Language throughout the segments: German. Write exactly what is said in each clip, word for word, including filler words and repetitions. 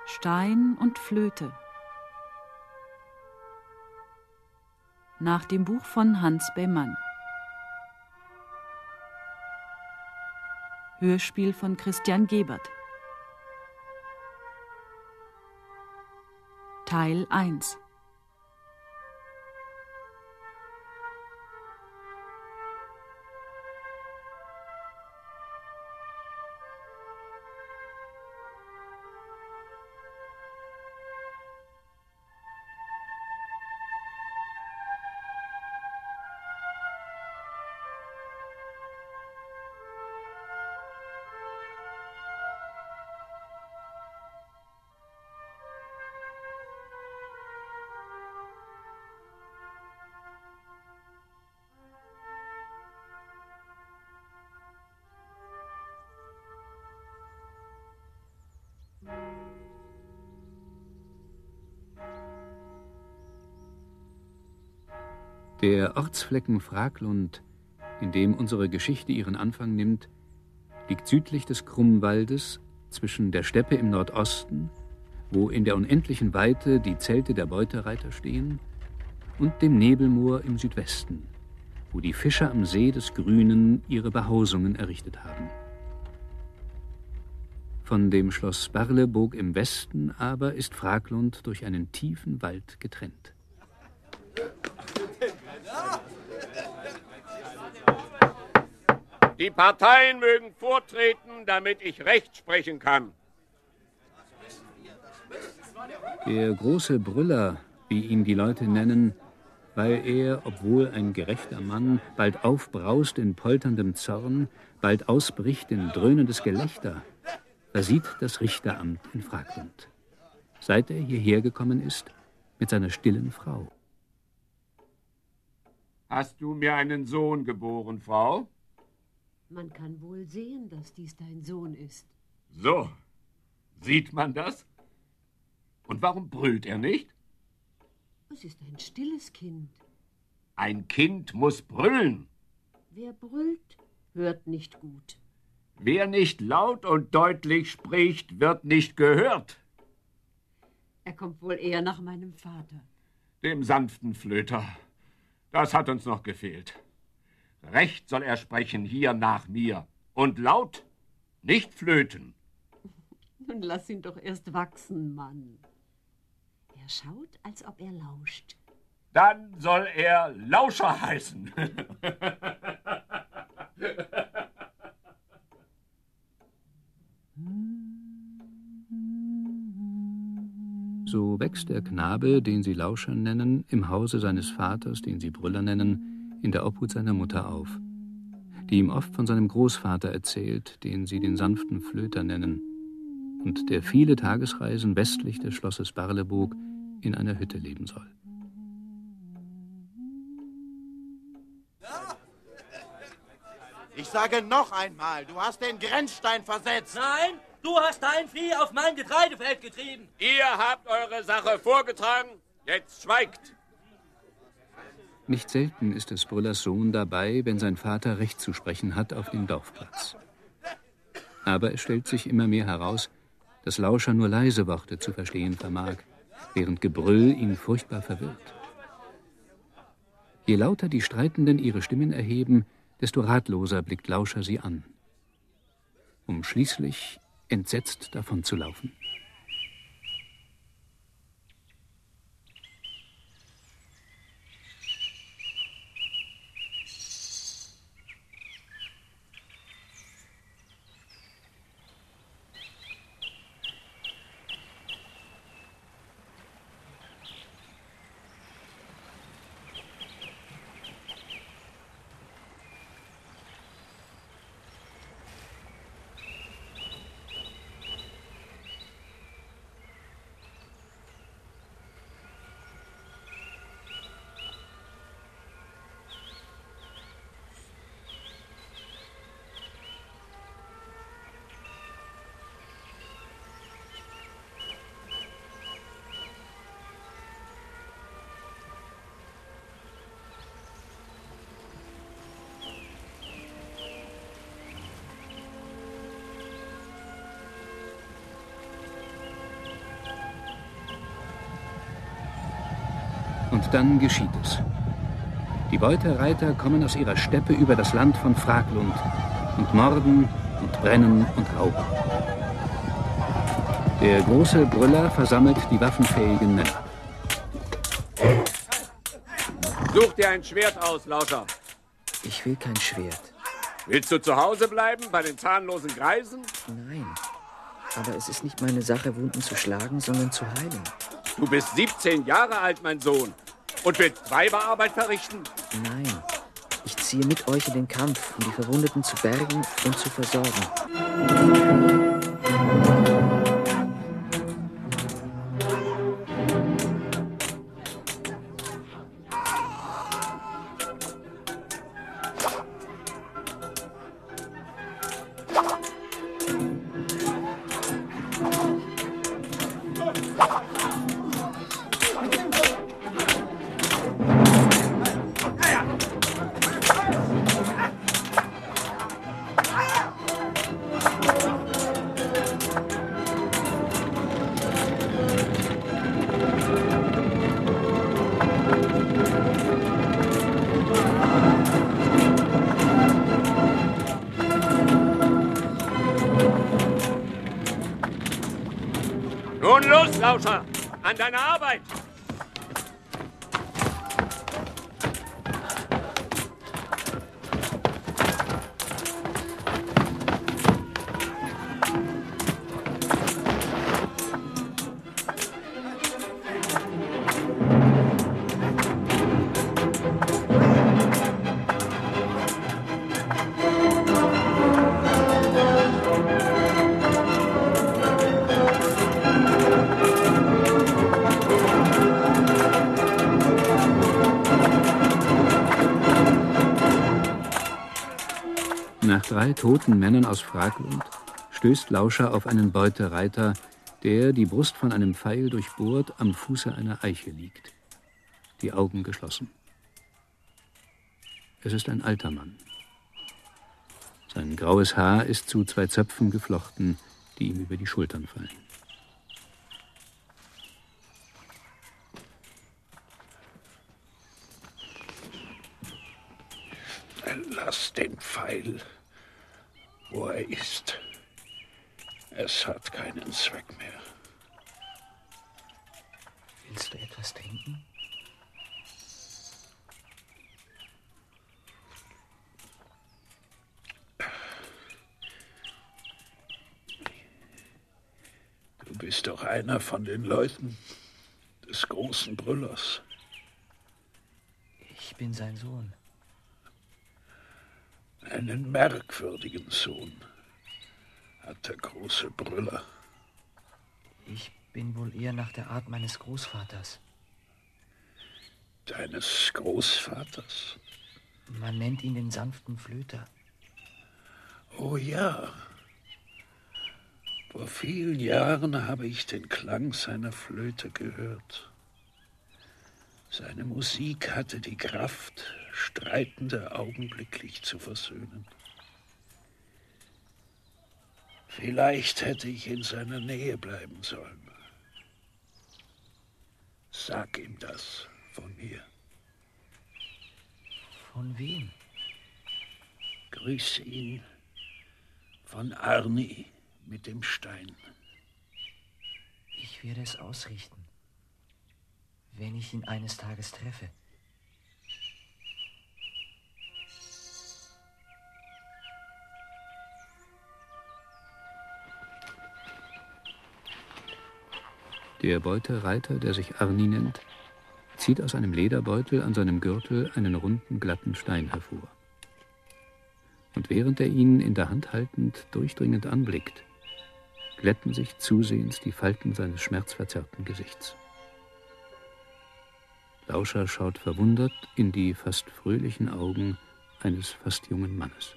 Stein und Flöte. Nach dem Buch von Hans Bemann. Hörspiel von Christian Gebert. Teil eins. Der Ortsflecken Fraglund, in dem unsere Geschichte ihren Anfang nimmt, liegt südlich des Krummwaldes zwischen der Steppe im Nordosten, wo in der unendlichen Weite die Zelte der Beutereiter stehen, und dem Nebelmoor im Südwesten, wo die Fischer am See des Grünen ihre Behausungen errichtet haben. Von dem Schloss Barleburg im Westen aber ist Fraglund durch einen tiefen Wald getrennt. Die Parteien mögen vortreten, damit ich Recht sprechen kann. Der große Brüller, wie ihn die Leute nennen, weil er, obwohl ein gerechter Mann, bald aufbraust in polterndem Zorn, bald ausbricht in dröhnendes Gelächter, versieht das Richteramt in Fraglund, seit er hierher gekommen ist mit seiner stillen Frau. Hast du mir einen Sohn geboren, Frau? Man kann wohl sehen, dass dies dein Sohn ist. So, sieht man das? Und warum brüllt er nicht? Es ist ein stilles Kind. Ein Kind muss brüllen. Wer brüllt, hört nicht gut. Wer nicht laut und deutlich spricht, wird nicht gehört. Er kommt wohl eher nach meinem Vater. Dem sanften Flöter. Das hat uns noch gefehlt. Recht soll er sprechen hier nach mir. Und laut, nicht flöten. Nun lass ihn doch erst wachsen, Mann. Er schaut, als ob er lauscht. Dann soll er Lauscher heißen. So wächst der Knabe, den sie Lauscher nennen, im Hause seines Vaters, den sie Brüller nennen, in der Obhut seiner Mutter auf, die ihm oft von seinem Großvater erzählt, den sie den sanften Flöter nennen, und der viele Tagesreisen westlich des Schlosses Barleburg in einer Hütte leben soll. Ich sage noch einmal, du hast den Grenzstein versetzt. Nein, du hast dein Vieh auf mein Getreidefeld getrieben. Ihr habt eure Sache vorgetragen, jetzt schweigt. Nicht selten ist des Brüllers Sohn dabei, wenn sein Vater Recht zu sprechen hat auf dem Dorfplatz. Aber es stellt sich immer mehr heraus, dass Lauscher nur leise Worte zu verstehen vermag, während Gebrüll ihn furchtbar verwirrt. Je lauter die Streitenden ihre Stimmen erheben, desto ratloser blickt Lauscher sie an, um schließlich entsetzt davon zu laufen. Und dann geschieht es. Die Beutereiter kommen aus ihrer Steppe über das Land von Fraglund und morden und brennen und rauben. Der große Brüller versammelt die waffenfähigen Männer. Such dir ein Schwert aus, Lauscher. Ich will kein Schwert. Willst du zu Hause bleiben, bei den zahnlosen Greisen? Nein, aber es ist nicht meine Sache, Wunden zu schlagen, sondern zu heilen. Du bist siebzehn Jahre alt, mein Sohn. Und willst Weiberarbeit verrichten? Nein, ich ziehe mit euch in den Kampf, um die Verwundeten zu bergen und zu versorgen. Nun los, Lauscher, an deine Arbeit! Nach drei toten Männern aus Fraglund stößt Lauscher auf einen Beutereiter, der, die Brust von einem Pfeil durchbohrt, am Fuße einer Eiche liegt, die Augen geschlossen. Es ist ein alter Mann. Sein graues Haar ist zu zwei Zöpfen geflochten, die ihm über die Schultern fallen. Lass den Pfeil, wo er ist. Es hat keinen Zweck mehr. Willst du etwas trinken? Du bist doch einer von den Leuten des großen Brüllers. Ich bin sein Sohn. Einen merkwürdigen Sohn hat der große Brüller. Ich bin wohl eher nach der Art meines Großvaters. Deines Großvaters? Man nennt ihn den sanften Flöter. Oh ja. Vor vielen Jahren habe ich den Klang seiner Flöte gehört. Seine Musik hatte die Kraft, Streitende augenblicklich zu versöhnen. Vielleicht hätte ich in seiner Nähe bleiben sollen. Sag ihm das von mir. Von wem? Grüß ihn von Arni mit dem Stein. Ich werde es ausrichten, wenn ich ihn eines Tages treffe. Der Beutereiter, der sich Arni nennt, zieht aus einem Lederbeutel an seinem Gürtel einen runden, glatten Stein hervor. Und während er ihn in der Hand haltend durchdringend anblickt, glätten sich zusehends die Falten seines schmerzverzerrten Gesichts. Lauscher schaut verwundert in die fast fröhlichen Augen eines fast jungen Mannes.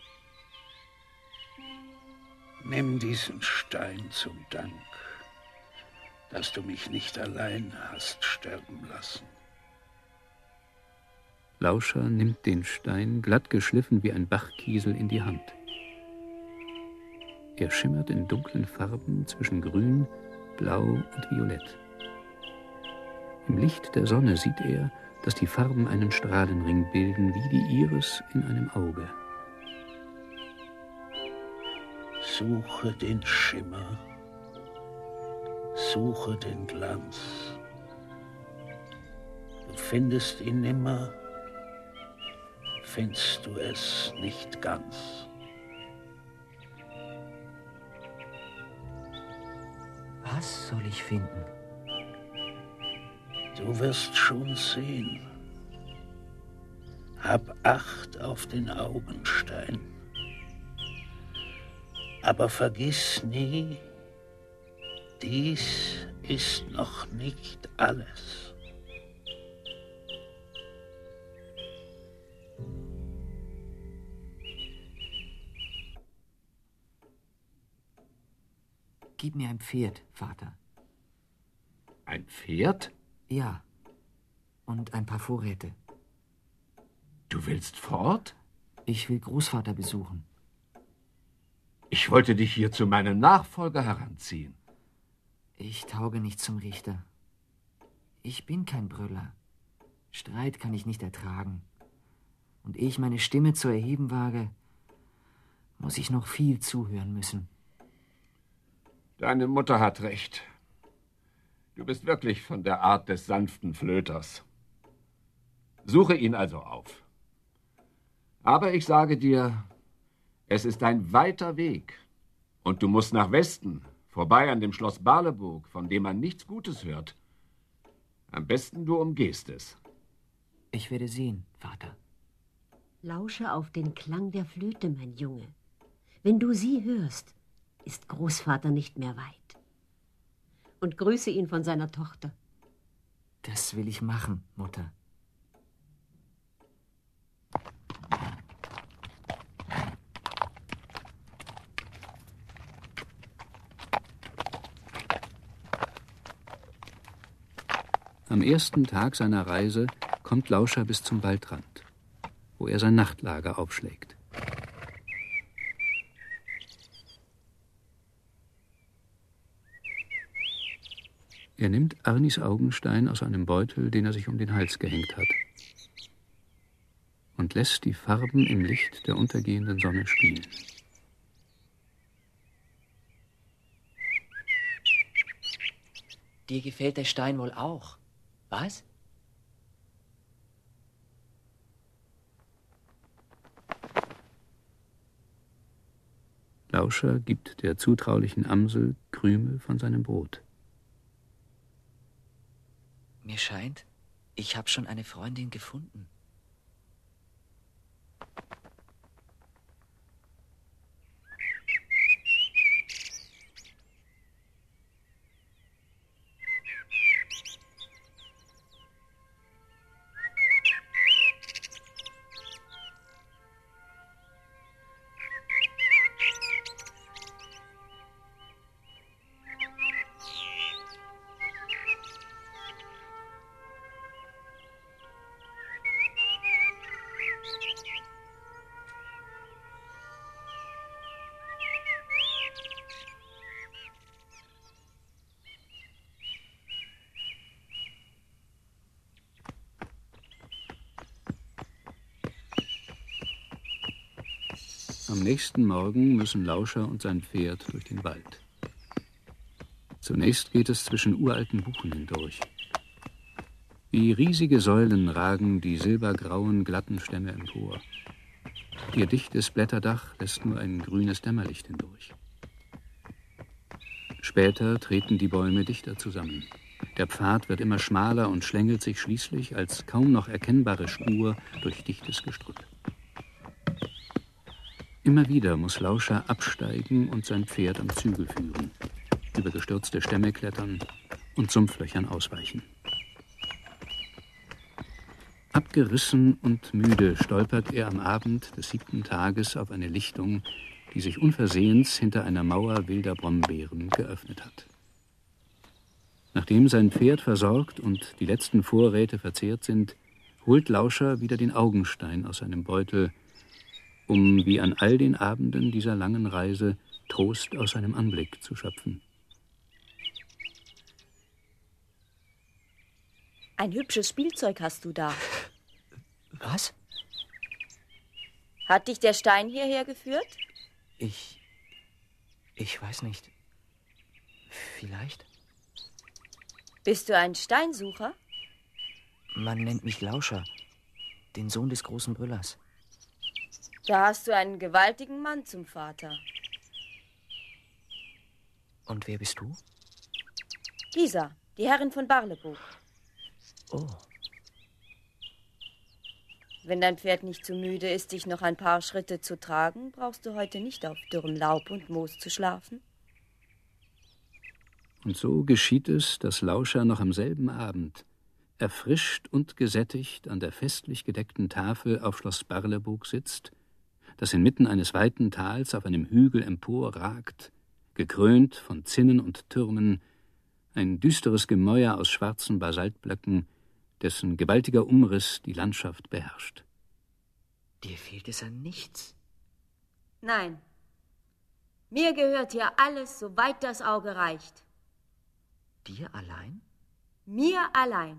Nimm diesen Stein zum Dank, dass du mich nicht allein hast sterben lassen. Lauscher nimmt den Stein, glatt geschliffen wie ein Bachkiesel, in die Hand. Er schimmert in dunklen Farben zwischen Grün, Blau und Violett. Im Licht der Sonne sieht er, dass die Farben einen Strahlenring bilden, wie die Iris in einem Auge. Suche den Schimmer, suche den Glanz. Du findest ihn nimmer, findest du es nicht ganz. Was soll ich finden? Du wirst schon sehen. Hab Acht auf den Augenstein. Aber vergiss nie, dies ist noch nicht alles. Gib mir ein Pferd, Vater. Ein Pferd? Ja. Und ein paar Vorräte. Du willst fort? Ich will Großvater besuchen. Ich wollte dich hier zu meinem Nachfolger heranziehen. Ich tauge nicht zum Richter. Ich bin kein Brüller. Streit kann ich nicht ertragen. Und ehe ich meine Stimme zu erheben wage, muss ich noch viel zuhören müssen. Deine Mutter hat recht. Du bist wirklich von der Art des sanften Flöters. Suche ihn also auf. Aber ich sage dir, es ist ein weiter Weg. Und du musst nach Westen, vorbei an dem Schloss Barleburg, von dem man nichts Gutes hört. Am besten du umgehst es. Ich werde sehen, Vater. Lausche auf den Klang der Flöte, mein Junge. Wenn du sie hörst, ist Großvater nicht mehr weit. Und grüße ihn von seiner Tochter. Das will ich machen, Mutter. Am ersten Tag seiner Reise kommt Lauscher bis zum Waldrand, wo er sein Nachtlager aufschlägt. Er nimmt Arnis Augenstein aus einem Beutel, den er sich um den Hals gehängt hat, und lässt die Farben im Licht der untergehenden Sonne spielen. Dir gefällt der Stein wohl auch, was? Lauscher gibt der zutraulichen Amsel Krümel von seinem Brot. Mir scheint, ich habe schon eine Freundin gefunden. Am nächsten Morgen müssen Lauscher und sein Pferd durch den Wald. Zunächst geht es zwischen uralten Buchen hindurch. Wie riesige Säulen ragen die silbergrauen, glatten Stämme empor. Ihr dichtes Blätterdach lässt nur ein grünes Dämmerlicht hindurch. Später treten die Bäume dichter zusammen. Der Pfad wird immer schmaler und schlängelt sich schließlich als kaum noch erkennbare Spur durch dichtes Gestrüpp. Immer wieder muss Lauscher absteigen und sein Pferd am Zügel führen, über gestürzte Stämme klettern und Sumpflöchern ausweichen. Abgerissen und müde stolpert er am Abend des siebten Tages auf eine Lichtung, die sich unversehens hinter einer Mauer wilder Brombeeren geöffnet hat. Nachdem sein Pferd versorgt und die letzten Vorräte verzehrt sind, holt Lauscher wieder den Augenstein aus seinem Beutel, um wie an all den Abenden dieser langen Reise Trost aus seinem Anblick zu schöpfen. Ein hübsches Spielzeug hast du da. Was? Hat dich der Stein hierher geführt? Ich... Ich weiß nicht. Vielleicht? Bist du ein Steinsucher? Man nennt mich Lauscher, den Sohn des großen Brüllers. Da hast du einen gewaltigen Mann zum Vater. Und wer bist du? Gisa, die Herrin von Barlebog. Oh. Wenn dein Pferd nicht zu müde ist, dich noch ein paar Schritte zu tragen, brauchst du heute nicht auf dürrem Laub und Moos zu schlafen. Und so geschieht es, dass Lauscher noch am selben Abend, erfrischt und gesättigt, an der festlich gedeckten Tafel auf Schloss Barlebog sitzt, das inmitten eines weiten Tals auf einem Hügel emporragt, gekrönt von Zinnen und Türmen, ein düsteres Gemäuer aus schwarzen Basaltblöcken, dessen gewaltiger Umriss die Landschaft beherrscht. Dir fehlt es an nichts. Nein. Mir gehört hier alles, soweit das Auge reicht. Dir allein? Mir allein.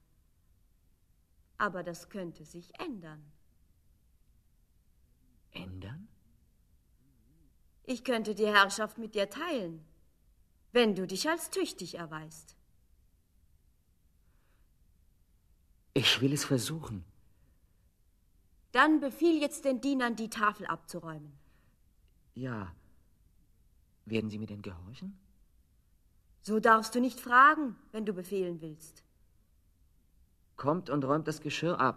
Aber das könnte sich ändern. Ändern? Ich könnte die Herrschaft mit dir teilen, wenn du dich als tüchtig erweist. Ich will es versuchen. Dann befiehl jetzt den Dienern, die Tafel abzuräumen. Ja. Werden sie mir denn gehorchen? So darfst du nicht fragen, wenn du befehlen willst. Kommt und räumt das Geschirr ab.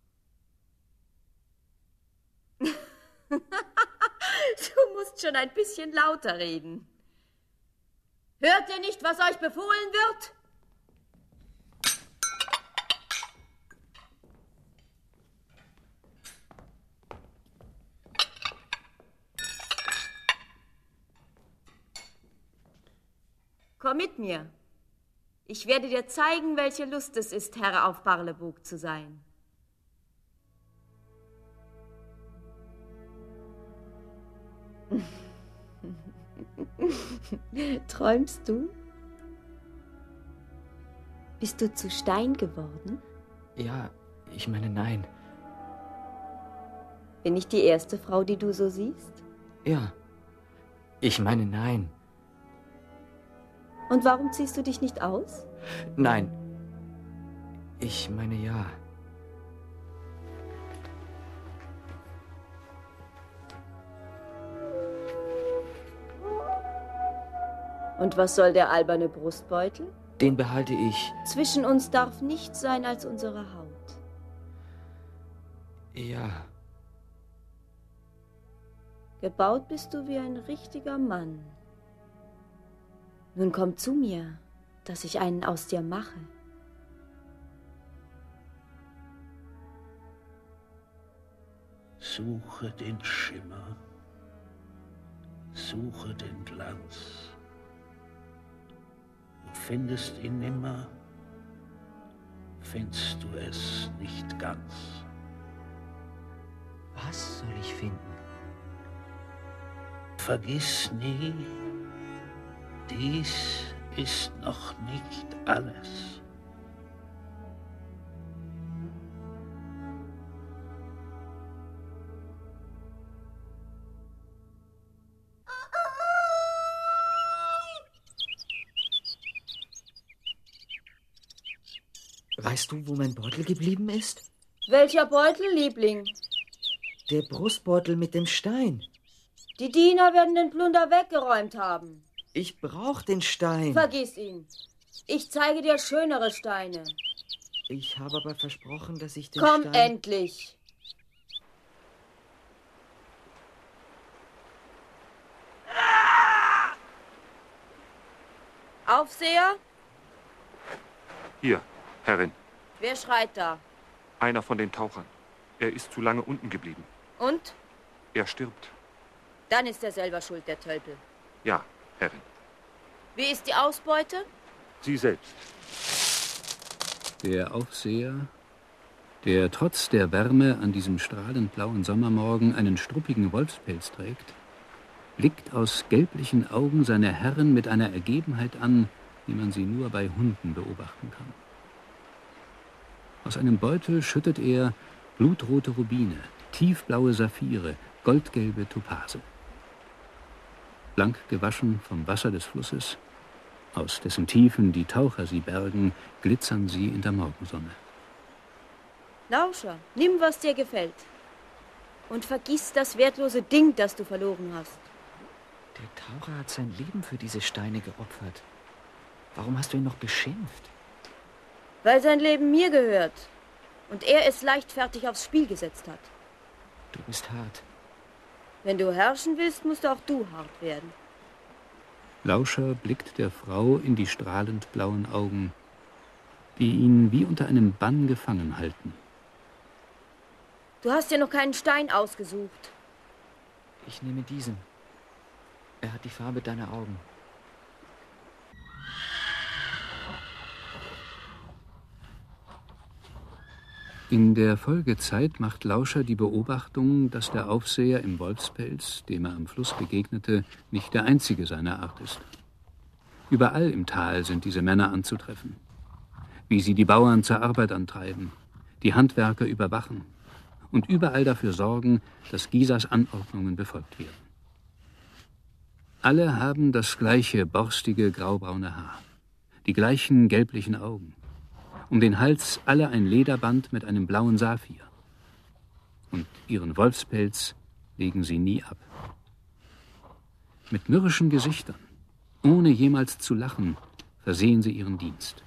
Du musst schon ein bisschen lauter reden. Hört ihr nicht, was euch befohlen wird? Komm mit mir. Ich werde dir zeigen, welche Lust es ist, Herr auf Barlebog zu sein. Träumst du? Bist du zu Stein geworden? Ja, ich meine nein. Bin ich die erste Frau, die du so siehst? Ja, ich meine nein. Und warum ziehst du dich nicht aus? Nein. Ich meine ja. Und was soll der alberne Brustbeutel? Den behalte ich. Zwischen uns darf nichts sein als unsere Haut. Ja. Gebaut bist du wie ein richtiger Mann. Nun komm zu mir, dass ich einen aus dir mache. Suche den Schimmer, suche den Glanz. Du findest ihn nimmer, findest du es nicht ganz. Was soll ich finden? Vergiss nie, dies ist noch nicht alles. Weißt du, wo mein Beutel geblieben ist? Welcher Beutel, Liebling? Der Brustbeutel mit dem Stein. Die Diener werden den Plunder weggeräumt haben. Ich brauch den Stein. Vergiss ihn. Ich zeige dir schönere Steine. Ich habe aber versprochen, dass ich den Komm Stein... endlich. Aufseher? Hier, Herrin. Wer schreit da? Einer von den Tauchern. Er ist zu lange unten geblieben. Und? Er stirbt. Dann ist er selber schuld, der Tölpel. Ja, Herrin. Wie ist die Ausbeute? Sie selbst. Der Aufseher, der trotz der Wärme an diesem strahlend blauen Sommermorgen einen struppigen Wolfspelz trägt, blickt aus gelblichen Augen seine Herrin mit einer Ergebenheit an, wie man sie nur bei Hunden beobachten kann. Aus einem Beutel schüttet er blutrote Rubine, tiefblaue Saphire, goldgelbe Topase. Blank gewaschen vom Wasser des Flusses, aus dessen Tiefen die Taucher sie bergen, glitzern sie in der Morgensonne. Lauscher, nimm, was dir gefällt. Und vergiss das wertlose Ding, das du verloren hast. Der Taucher hat sein Leben für diese Steine geopfert. Warum hast du ihn noch beschimpft? Weil sein Leben mir gehört und er es leichtfertig aufs Spiel gesetzt hat. Du bist hart. Wenn du herrschen willst, musst auch du hart werden. Lauscher blickt der Frau in die strahlend blauen Augen, die ihn wie unter einem Bann gefangen halten. Du hast dir noch keinen Stein ausgesucht. Ich nehme diesen. Er hat die Farbe deiner Augen. In der Folgezeit macht Lauscher die Beobachtung, dass der Aufseher im Wolfspelz, dem er am Fluss begegnete, nicht der einzige seiner Art ist. Überall im Tal sind diese Männer anzutreffen. Wie sie die Bauern zur Arbeit antreiben, die Handwerker überwachen und überall dafür sorgen, dass Gisas Anordnungen befolgt werden. Alle haben das gleiche borstige, graubraune Haar, die gleichen gelblichen Augen. Um den Hals alle ein Lederband mit einem blauen Saphir. Und ihren Wolfspelz legen sie nie ab. Mit mürrischen Gesichtern, ohne jemals zu lachen, versehen sie ihren Dienst.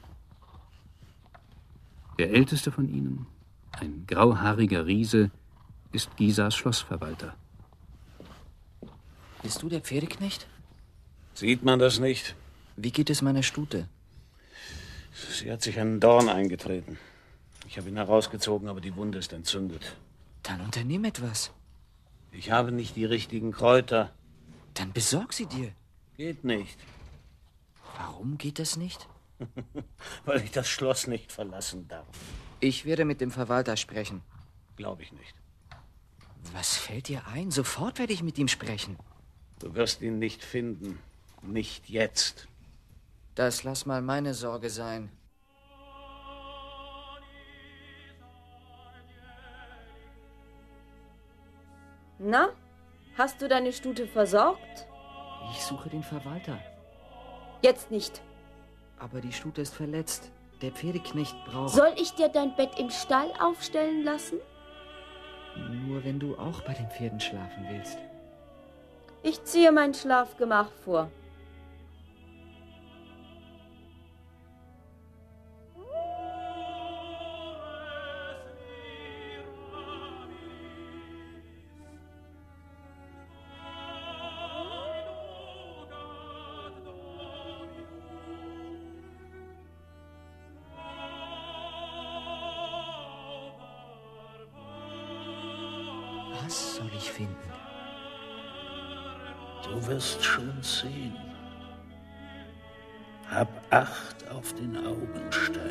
Der älteste von ihnen, ein grauhaariger Riese, ist Gisas Schlossverwalter. Bist du der Pferdeknecht? Sieht man das nicht? Wie geht es meiner Stute? Sie hat sich einen Dorn eingetreten. Ich habe ihn herausgezogen, aber die Wunde ist entzündet. Dann unternimm etwas. Ich habe nicht die richtigen Kräuter. Dann besorg sie dir. Geht nicht. Warum geht das nicht? Weil ich das Schloss nicht verlassen darf. Ich werde mit dem Verwalter sprechen. Glaube ich nicht. Was fällt dir ein? Sofort werde ich mit ihm sprechen. Du wirst ihn nicht finden. Nicht jetzt. Das lass mal meine Sorge sein. Na, hast du deine Stute versorgt? Ich suche den Verwalter. Jetzt nicht. Aber die Stute ist verletzt. Der Pferdeknecht braucht... Soll ich dir dein Bett im Stall aufstellen lassen? Nur wenn du auch bei den Pferden schlafen willst. Ich ziehe mein Schlafgemach vor. Was soll ich finden? Du wirst schon sehen. Hab Acht auf den Augenstein.